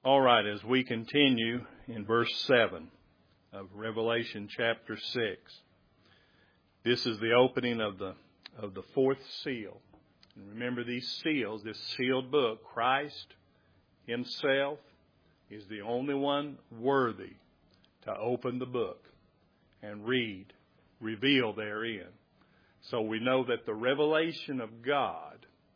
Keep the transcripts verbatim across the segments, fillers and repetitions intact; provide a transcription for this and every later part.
All right, as we continue in verse seven of Revelation chapter six, this is the opening of the of the fourth seal. And remember these seals, this sealed book, Christ himself is the only one worthy to open the book and read, reveal therein. So we know that the revelation of God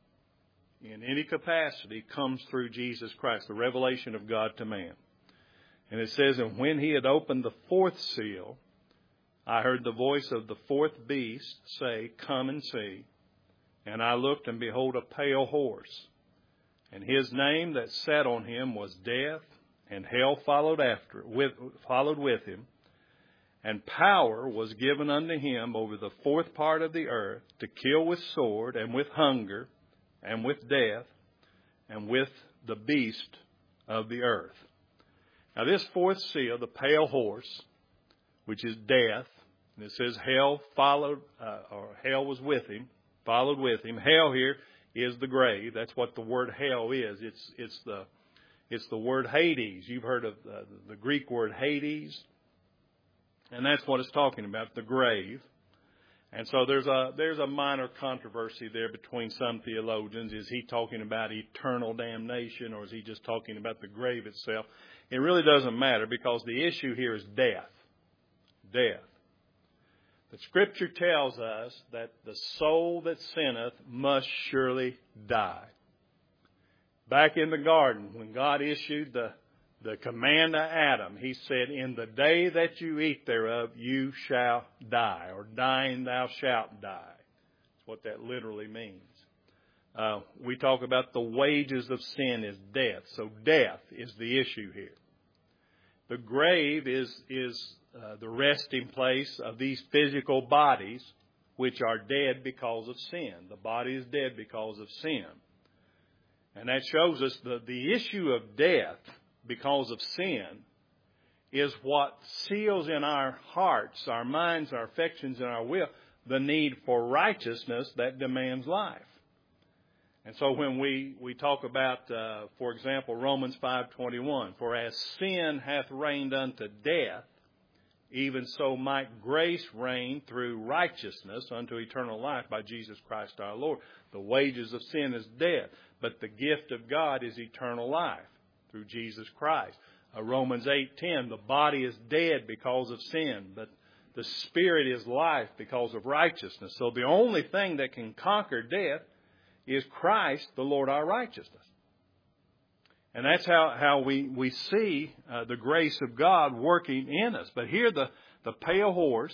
in any capacity comes through Jesus Christ, the revelation of God to man. And it says, and when he had opened the fourth seal, I heard the voice of the fourth beast say, come and see. And I looked, and behold, a pale horse. And his name that sat on him was Death, and hell followed after, with, followed with him. And power was given unto him over the fourth part of the earth to kill with sword, and with hunger, and with death, and with the beast of the earth. Now this fourth seal, the pale horse, which is death, and it says hell followed, uh, or hell was with him, followed with him. Hell here is the grave. That's what the word hell is. It's it's the it's the word Hades. You've heard of the, the Greek word Hades, and that's what it's talking about, the grave. And so there's a there's a minor controversy there between some theologians. Is he talking about eternal damnation, or is he just talking about the grave itself? It really doesn't matter, because the issue here is death. Death. The Scripture tells us that the soul that sinneth must surely die. Back in the garden, when God issued the, the command to Adam, he said, in the day that you eat thereof, you shall die, or dying thou shalt die. That's what that literally means. Uh, we talk about the wages of sin is death. So death is the issue here. The grave is, is uh, the resting place of these physical bodies, which are dead because of sin. The body is dead because of sin. And that shows us the, the issue of death because of sin is what seals in our hearts, our minds, our affections, and our will, the need for righteousness that demands life. And so when we, we talk about, uh, for example, Romans five twenty-one, for as sin hath reigned unto death, even so might grace reign through righteousness unto eternal life by Jesus Christ our Lord. The wages of sin is death, but the gift of God is eternal life through Jesus Christ. Uh, Romans eight ten, the body is dead because of sin, but the spirit is life because of righteousness. So the only thing that can conquer death is Christ, the Lord our righteousness. And that's how, how we, we see uh, the grace of God working in us. But here the, the pale horse,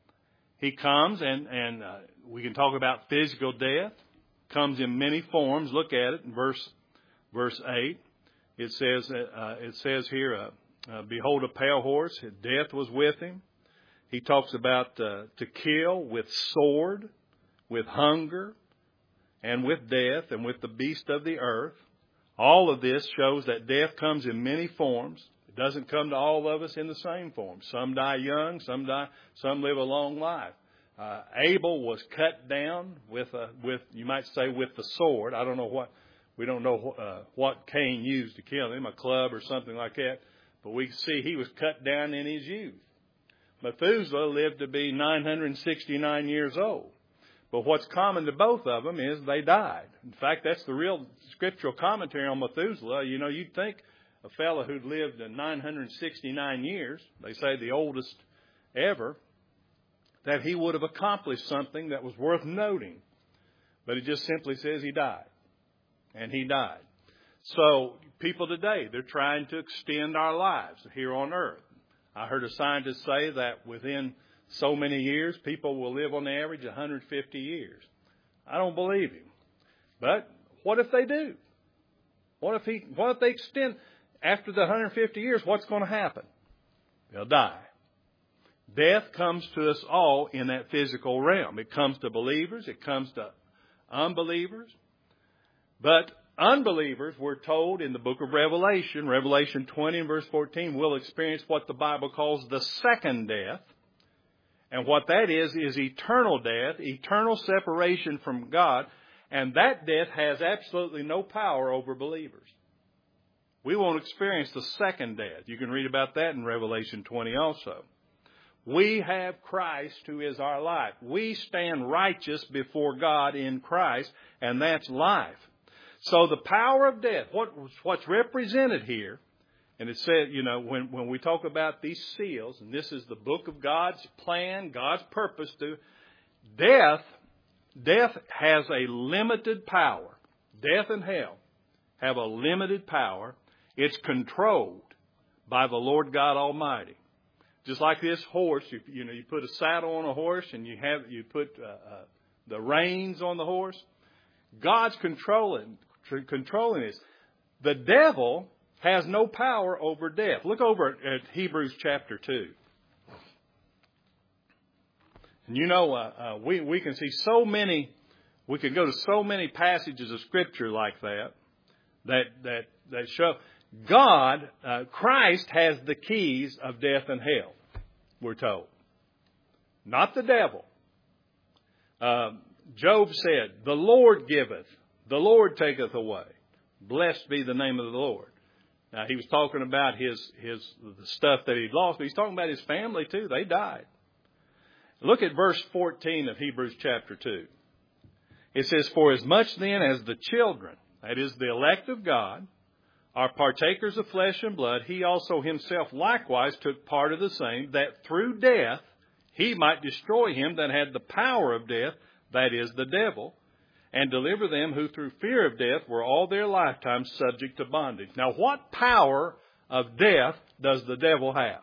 he comes, and, and uh, we can talk about physical death, comes in many forms. Look at it in verse verse eight. It says, uh, it says here, uh, uh, behold a pale horse, death was with him. He talks about uh, to kill with sword, with hunger, and with death, and with the beast of the earth. All of this shows that death comes in many forms. It doesn't come to all of us in the same form. Some die young, some die, some live a long life. Uh, Abel was cut down with a, with, you might say, with the sword. I don't know what, we don't know uh, what Cain used to kill him, a club or something like that. But we see he was cut down in his youth. Methuselah lived to be nine hundred sixty-nine years old. But what's common to both of them is they died. In fact, that's the real scriptural commentary on Methuselah. You know, you'd think a fellow who'd lived in nine hundred sixty-nine years, they say the oldest ever, that he would have accomplished something that was worth noting. But it just simply says he died. And he died. So people today, they're trying to extend our lives here on earth. I heard a scientist say that within so many years, people will live on average one hundred fifty years. I don't believe him. But what if they do? What if he? What if they extend after the one hundred fifty years? What's going to happen? They'll die. Death comes to us all in that physical realm. It comes to believers. It comes to unbelievers. But unbelievers, we're told in the book of Revelation, Revelation twenty and verse fourteen, will experience what the Bible calls the second death. And what that is, is eternal death, eternal separation from God. And that death has absolutely no power over believers. We won't experience the second death. You can read about that in Revelation twenty also. We have Christ who is our life. We stand righteous before God in Christ, and that's life. So the power of death, what, what's represented here, and it said, you know, when, when we talk about these seals, and this is the book of God's plan, God's purpose to death, death has a limited power. Death and hell have a limited power. It's controlled by the Lord God Almighty. Just like this horse, you, you know, you put a saddle on a horse and you have you put uh, uh, the reins on the horse. God's controlling controlling this. The devil has no power over death. Look over at Hebrews chapter two. And you know, uh, uh, we we can see so many. We could go to so many passages of Scripture like that that that that show God, uh, Christ has the keys of death and hell. We're told, not the devil. Uh, Job said, "The Lord giveth, the Lord taketh away. Blessed be the name of the Lord." Now he was talking about his his the stuff that he'd lost, but he's talking about his family too. They died. Look at verse fourteen of Hebrews chapter two. It says, "For as much then as the children, that is the elect of God, are partakers of flesh and blood, he also himself likewise took part of the same, that through death he might destroy him that had the power of death, that is, the devil, and deliver them who through fear of death were all their lifetime subject to bondage." Now, what power of death does the devil have?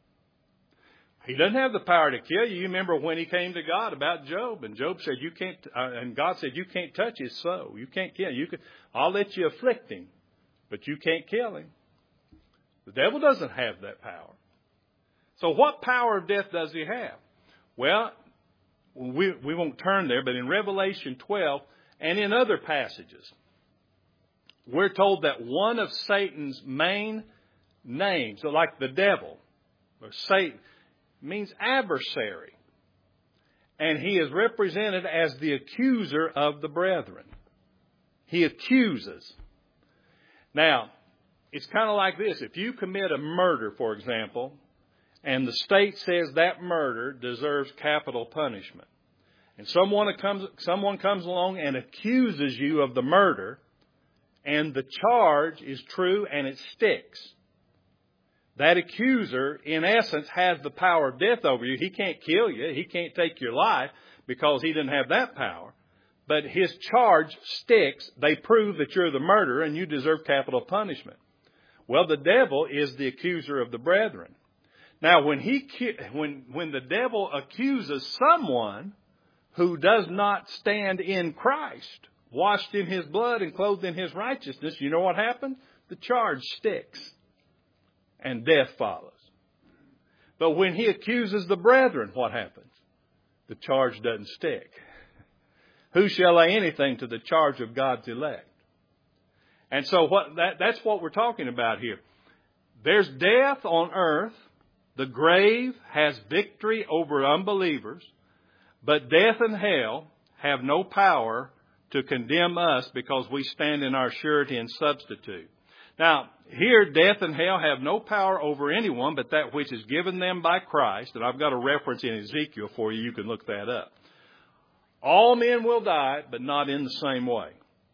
He doesn't have the power to kill you. You remember when he came to God about Job, and Job said, "You can't," uh, and God said, "You can't touch his soul. You can't kill him. You can, I'll let you afflict him, but you can't kill him." The devil doesn't have that power. So what power of death does he have? Well, we, we won't turn there, but in Revelation twelve and in other passages, we're told that one of Satan's main names, so like the devil, or Satan, means adversary. And he is represented as the accuser of the brethren. He accuses. Now, it's kind of like this. If you commit a murder, for example, and the state says that murder deserves capital punishment, and someone comes, someone comes along and accuses you of the murder, and the charge is true and it sticks, that accuser, in essence, has the power of death over you. He can't kill you. He can't take your life because he didn't have that power. But his charge sticks. They prove that you're the murderer and you deserve capital punishment. Well, the devil is the accuser of the brethren. Now, when he when when the devil accuses someone who does not stand in Christ, washed in his blood and clothed in his righteousness, you know what happens? The charge sticks. And death follows. But when he accuses the brethren, what happens? The charge doesn't stick. Who shall lay anything to the charge of God's elect? And so what that, that's what we're talking about here. There's death on earth. The grave has victory over unbelievers. But death and hell have no power to condemn us because we stand in our surety and substitute. Now, here, death and hell have no power over anyone but that which is given them by Christ. And I've got a reference in Ezekiel for you. You can look that up. All men will die, but not in the same way.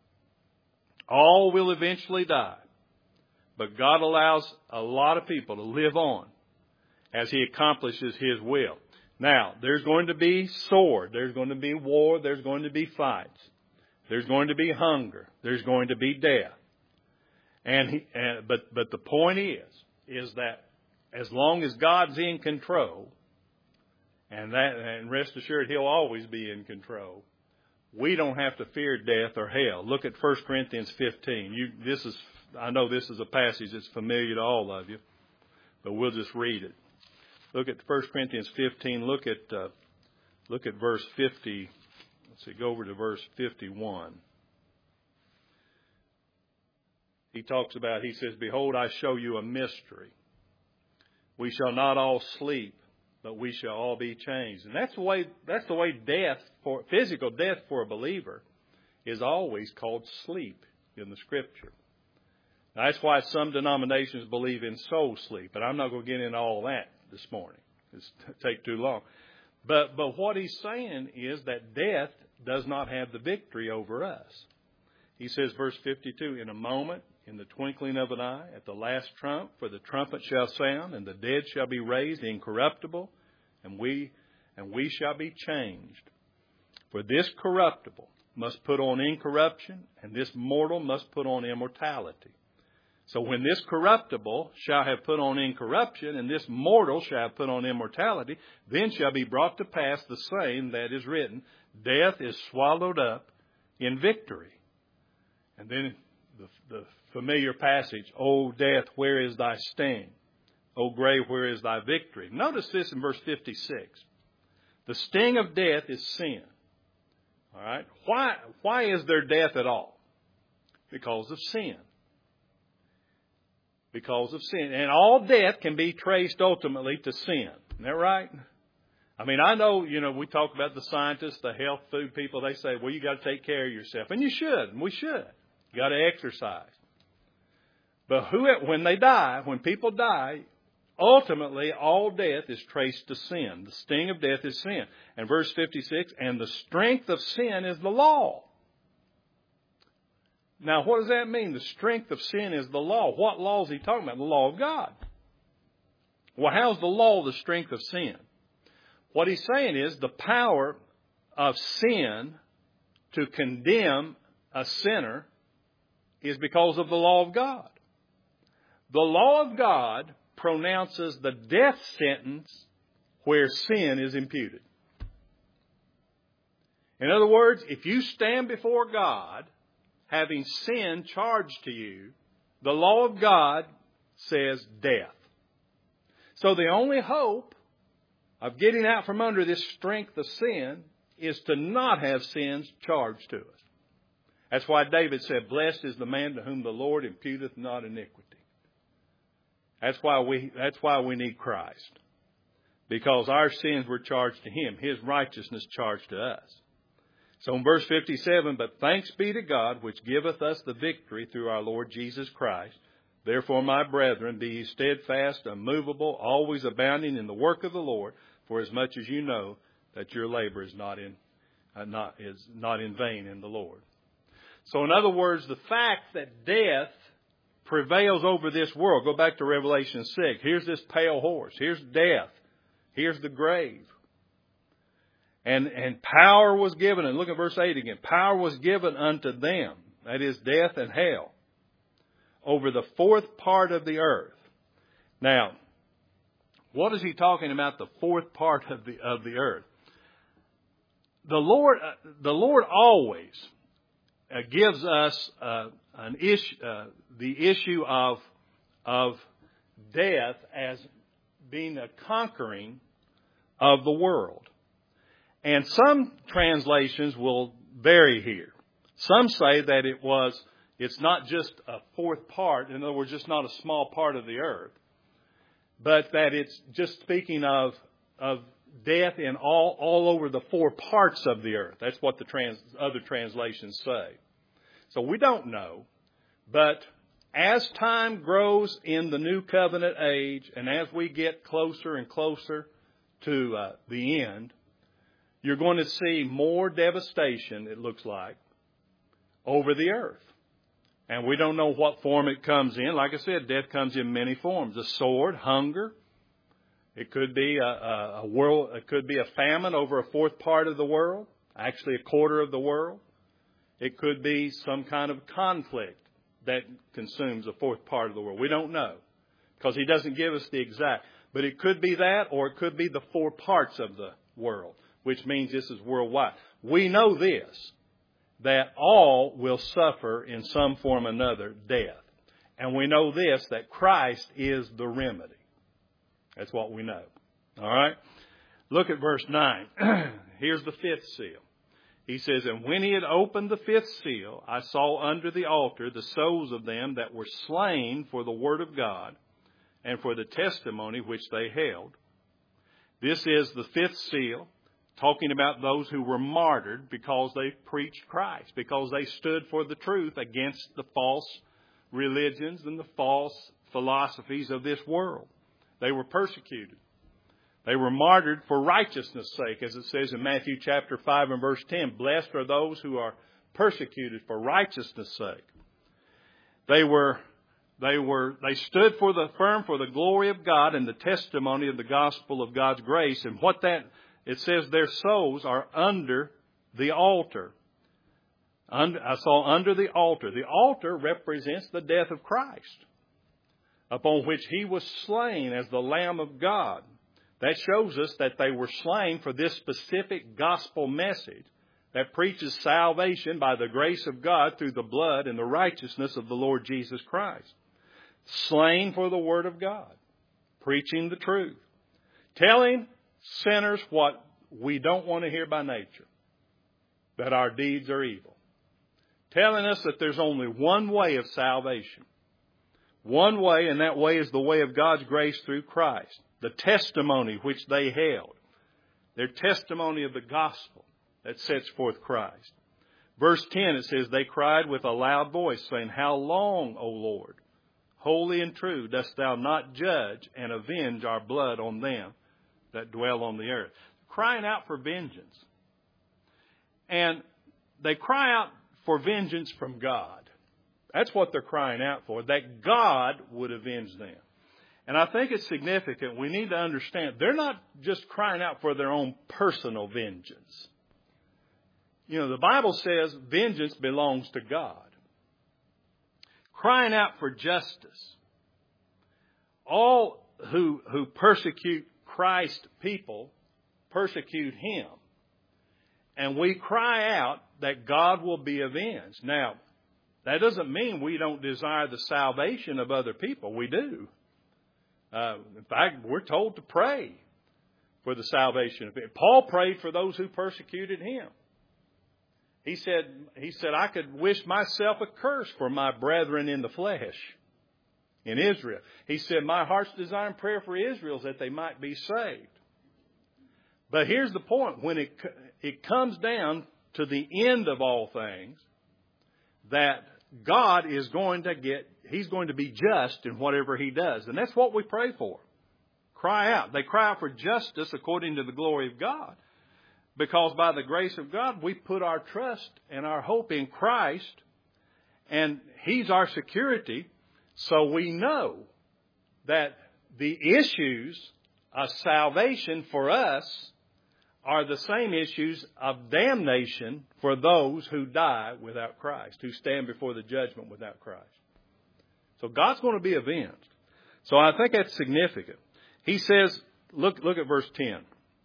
All will eventually die. But God allows a lot of people to live on as He accomplishes His will. Now, there's going to be sword. There's going to be war. There's going to be fights. There's going to be hunger. There's going to be death. And he, uh, but but the point is, is that as long as God's in control, and that and rest assured He'll always be in control, we don't have to fear death or hell. Look at First Corinthians fifteen. You, this is I know this is a passage that's familiar to all of you, but we'll just read it. Look at First Corinthians fifteen. Look at uh, look at verse fifty. Let's see. Go over to verse fifty-one. He talks about, he says, "Behold, I show you a mystery. We shall not all sleep, but we shall all be changed." And that's the way, that's the way death, for physical death for a believer, is always called sleep in the Scripture. That's why some denominations believe in soul sleep, but I'm not going to get into all that this morning. It's take too long. But but what he's saying is that death does not have the victory over us. He says, verse fifty-two, in a moment, in the twinkling of an eye, at the last trump, for the trumpet shall sound, and the dead shall be raised incorruptible, and we and we shall be changed. For this corruptible must put on incorruption, and this mortal must put on immortality. So when this corruptible shall have put on incorruption, and this mortal shall have put on immortality, then shall be brought to pass the same that is written, death is swallowed up in victory. And then the, the familiar passage, O death, where is thy sting? O grave, where is thy victory? Notice this in verse fifty-six. The sting of death is sin. All right? Why, why is there death at all? Because of sin. Because of sin. And all death can be traced ultimately to sin. Isn't that right? I mean, I know, you know, we talk about the scientists, the health food people. They say, well, you got to take care of yourself. And you should. And we should. You got to exercise. But who, when they die, when people die, ultimately all death is traced to sin. The sting of death is sin. And verse fifty-six, and the strength of sin is the law. Now, what does that mean? The strength of sin is the law. What law is he talking about? The law of God. Well, how's the law the strength of sin? What he's saying is the power of sin to condemn a sinner is because of the law of God. The law of God pronounces the death sentence where sin is imputed. In other words, if you stand before God having sin charged to you, the law of God says death. So the only hope of getting out from under this strength of sin is to not have sins charged to us. That's why David said, blessed is the man to whom the Lord imputeth not iniquity. That's why we, that's why we need Christ. Because our sins were charged to Him. His righteousness charged to us. So in verse fifty-seven, but thanks be to God, which giveth us the victory through our Lord Jesus Christ. Therefore, my brethren, be ye steadfast, unmovable, always abounding in the work of the Lord, for as much as you know that your labor is not in, uh, not, is not in vain in the Lord. So in other words, the fact that death prevails over this world. Go back to Revelation six. Here's this pale horse. Here's death. Here's the grave. And, and power was given. And look at verse eight again. Power was given unto them. That is death and hell. Over the fourth part of the earth. Now, what is he talking about, the fourth part of the, of the earth? The Lord, uh, the Lord always uh, gives us, uh, an issue, uh, the issue of, of death as being a conquering of the world. And some translations will vary here. Some say that it was, it's not just a fourth part, in other words, just not a small part of the earth, but that it's just speaking of, of death in all, all over the four parts of the earth. That's what the trans, other translations say. So we don't know, but as time grows in the new covenant age, and as we get closer and closer to uh, the end, you're going to see more devastation, it looks like, over the earth. And we don't know what form it comes in. Like I said, death comes in many forms. A sword, hunger. It could be a, a, a world. It could be a famine over a fourth part of the world, actually a quarter of the world. It could be some kind of conflict that consumes a fourth part of the world. We don't know because He doesn't give us the exact. But it could be that, or it could be the four parts of the world, which means this is worldwide. We know this, that all will suffer in some form or another death. And we know this, that Christ is the remedy. That's what we know. All right? Look at verse nine. Here's the fifth seal. He says, and when He had opened the fifth seal, I saw under the altar the souls of them that were slain for the word of God and for the testimony which they held. This is the fifth seal, talking about those who were martyred because they preached Christ, because they stood for the truth against the false religions and the false philosophies of this world. They were persecuted. They were martyred for righteousness' sake, as it says in Matthew chapter five and verse ten. Blessed are those who are persecuted for righteousness' sake. They were, they were, they stood for the firm for the glory of God and the testimony of the gospel of God's grace. And what that, it says their souls are under the altar. Under, I saw under the altar. The altar represents the death of Christ, upon which He was slain as the Lamb of God. That shows us that they were slain for this specific gospel message that preaches salvation by the grace of God through the blood and the righteousness of the Lord Jesus Christ. Slain for the Word of God, preaching the truth, telling sinners what we don't want to hear by nature, that our deeds are evil, telling us that there's only one way of salvation. One way, and that way is the way of God's grace through Christ. The testimony which they held. Their testimony of the gospel that sets forth Christ. Verse ten, it says, they cried with a loud voice, saying, How long, O Lord, holy and true, dost thou not judge and avenge our blood on them that dwell on the earth? Crying out for vengeance. And they cry out for vengeance from God. That's what they're crying out for, that God would avenge them. And I think it's significant. We need to understand they're not just crying out for their own personal vengeance. You know, the Bible says vengeance belongs to God. Crying out for justice. All who, who persecute Christ people persecute Him. And we cry out that God will be avenged. Now, that doesn't mean we don't desire the salvation of other people. We do. Uh, in fact, we're told to pray for the salvation of people. Paul prayed for those who persecuted him. He said, he said, I could wish myself a curse for my brethren in the flesh in Israel. He said, my heart's desire and prayer for Israel is that they might be saved. But here's the point. When it, it comes down to the end of all things, that God is going to get, He's going to be just in whatever He does. And that's what we pray for. Cry out. They cry out for justice according to the glory of God. Because by the grace of God, we put our trust and our hope in Christ. And He's our security. So we know that the issues of salvation for us are the same issues of damnation for those who die without Christ, who stand before the judgment without Christ. So God's going to be avenged. So I think that's significant. He says, look, look at verse ten.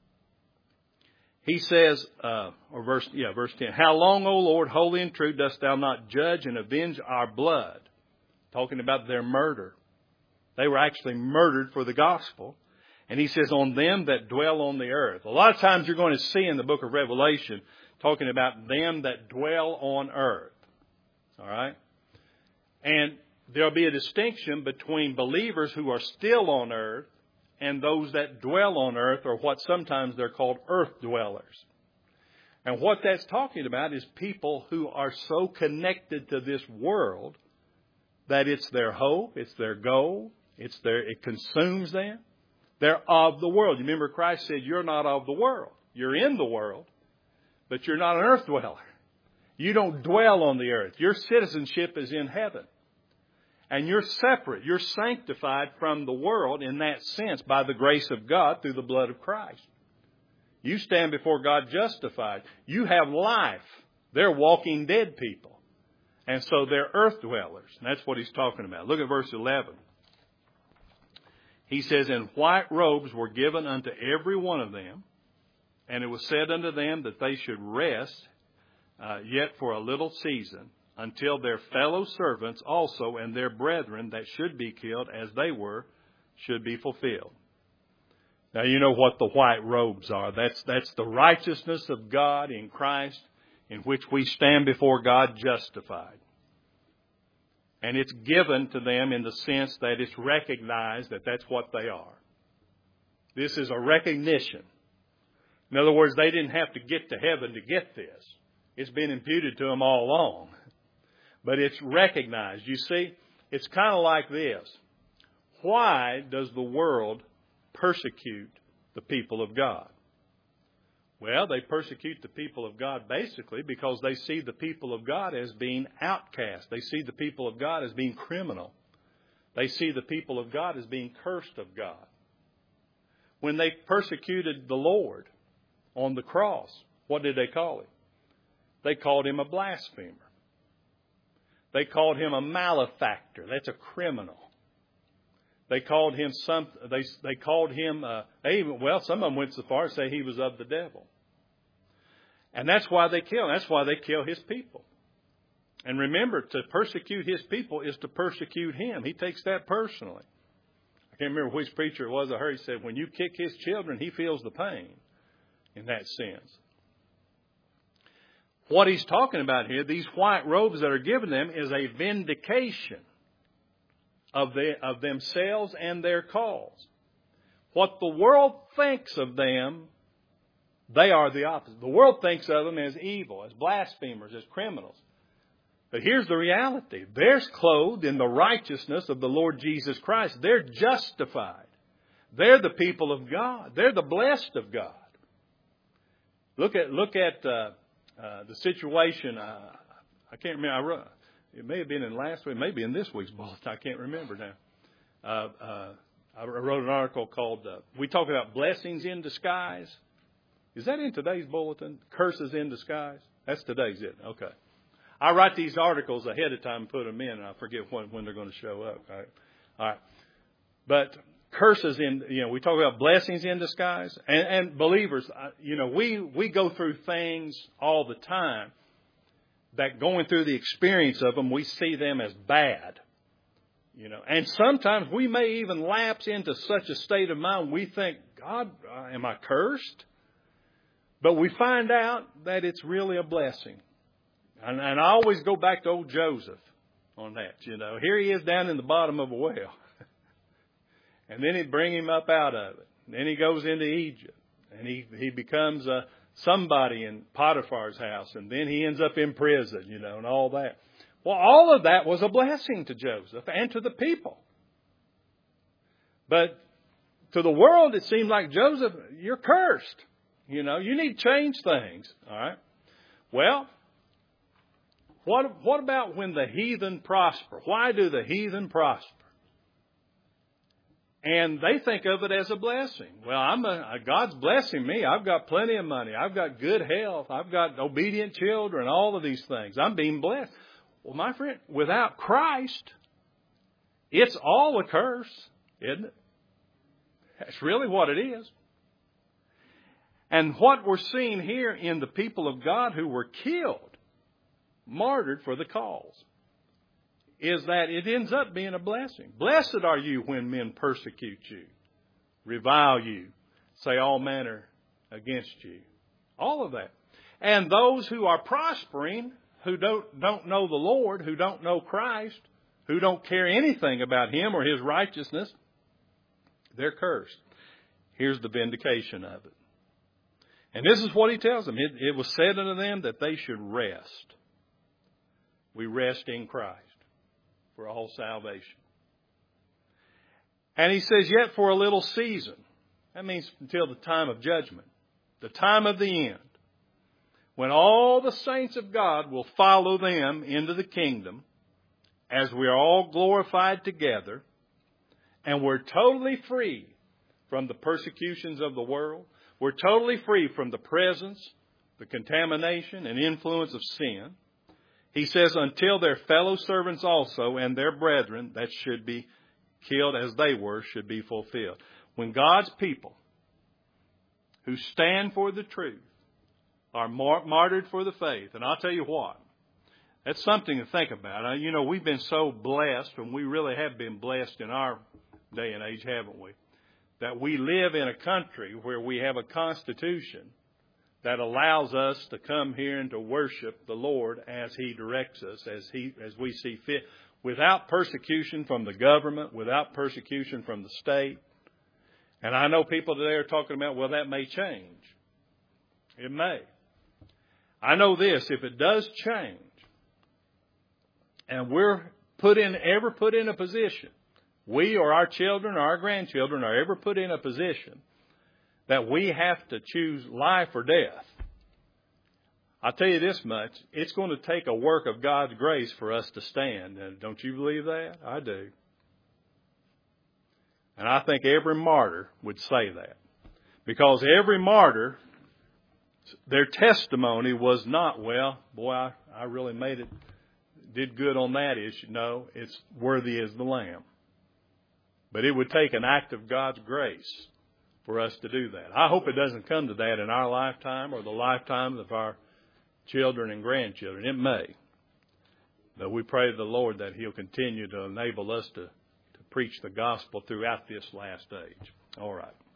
He says, uh, or verse, yeah, verse ten. How long, O Lord, holy and true, dost thou not judge and avenge our blood? Talking about their murder. They were actually murdered for the gospel. And he says, on them that dwell on the earth. A lot of times you're going to see in the book of Revelation talking about them that dwell on earth. All right? And there'll be a distinction between believers who are still on earth and those that dwell on earth, or what sometimes they're called earth dwellers. And what that's talking about is people who are so connected to this world that it's their hope, it's their goal, it's their, it consumes them. They're of the world. You remember Christ said, you're not of the world. You're in the world, but you're not an earth dweller. You don't dwell on the earth. Your citizenship is in heaven. And you're separate. You're sanctified from the world in that sense by the grace of God through the blood of Christ. You stand before God justified. You have life. They're walking dead people. And so they're earth dwellers. And that's what he's talking about. Look at verse eleven. He says, and white robes were given unto every one of them, and it was said unto them that they should rest uh, yet for a little season, until their fellow servants also and their brethren that should be killed as they were should be fulfilled. Now you know what the white robes are. That's, that's the righteousness of God in Christ, in which we stand before God justified. And it's given to them in the sense that it's recognized that that's what they are. This is a recognition. In other words, they didn't have to get to heaven to get this. It's been imputed to them all along. But it's recognized. You see, It's kind of like this. Why does the world persecute the people of God? Well, they persecute the people of God basically because they see the people of God as being outcast. They see the people of God as being criminal. They see the people of God as being cursed of God. When they persecuted the Lord on the cross, what did they call him? They called him a blasphemer. They called him a malefactor. That's a criminal. They called him some. They they called him. Uh, they even, well, some of them went so far as to say he was of the devil. And that's why they kill. That's why they kill his people. And remember, to persecute his people is to persecute him. He takes that personally. I can't remember which preacher it was I heard. He said, when you kick his children, he feels the pain in that sense. What he's talking about here, these white robes that are given them, is a vindication of, the, of themselves and their cause. What the world thinks of them, they are the opposite. The world thinks of them as evil, as blasphemers, as criminals. But here's the reality. They're clothed in the righteousness of the Lord Jesus Christ. They're justified. They're the people of God. They're the blessed of God. Look at look at uh, uh, the situation. Uh, I can't remember. I wrote, it may have been in last week, maybe in this week's bulletin. I can't remember now. Uh, uh, I wrote an article called uh, "We Talk About Blessings in Disguise." Is that in today's bulletin? Curses in disguise. That's today's, isn't it? Okay. I write these articles ahead of time and put them in, and I forget when, when they're going to show up. All right. All right. But curses in, you know, we talk about blessings in disguise. And, and believers, you know, we, we go through things all the time that going through the experience of them, we see them as bad. You know, and sometimes we may even lapse into such a state of mind we think, God, am I cursed? But we find out that it's really a blessing. And, and I always go back to old Joseph on that. You know, here he is down in the bottom of a well. And then he'd bring him up out of it. And then he goes into Egypt. And he, he becomes uh, somebody in Potiphar's house. And then he ends up in prison, you know, and all that. Well, all of that was a blessing to Joseph and to the people. But to the world, it seemed like, Joseph, you're cursed. You know, you need to change things. All right. Well, what, what about when the heathen prosper? Why do the heathen prosper? And they think of it as a blessing. Well, I'm a, God's blessing me. I've got plenty of money. I've got good health. I've got obedient children, all of these things. I'm being blessed. Well, my friend, without Christ, it's all a curse, isn't it? That's really what it is. And what we're seeing here in the people of God who were killed, martyred for the cause, is that it ends up being a blessing. Blessed are you when men persecute you, revile you, say all manner against you. All of that. And those who are prospering, who don't, don't know the Lord, who don't know Christ, who don't care anything about Him or His righteousness, they're cursed. Here's the vindication of it. And this is what He tells them. It, it was said unto them that they should rest. We rest in Christ for all salvation. And He says, yet for a little season. That means until the time of judgment. The time of the end. When all the saints of God will follow them into the kingdom. As we are all glorified together. And we're totally free from the persecutions of the world. We're totally free from the presence, the contamination and influence of sin. He says, until their fellow servants also and their brethren that should be killed as they were should be fulfilled. When God's people who stand for the truth are martyred for the faith, and I'll tell you what, that's something to think about. You know, we've been so blessed, and we really have been blessed in our day and age, haven't we? That we live in a country where we have a constitution that allows us to come here and to worship the Lord as He directs us, as He, as we see fit, without persecution from the government, without persecution from the state. And I know people today are talking about, well, that may change. It may. I know this, if it does change, and we're put in, ever put in a position, we or our children or our grandchildren are ever put in a position that we have to choose life or death, I'll tell you this much, it's going to take a work of God's grace for us to stand. And don't you believe that? I do. And I think every martyr would say that. Because every martyr, their testimony was not, well, boy, I, I really made it, did good on that issue. No, it's worthy as the Lamb. But it would take an act of God's grace for us to do that. I hope it doesn't come to that in our lifetime or the lifetime of our children and grandchildren. It may. But we pray to the Lord that He'll continue to enable us to, to preach the gospel throughout this last age. All right.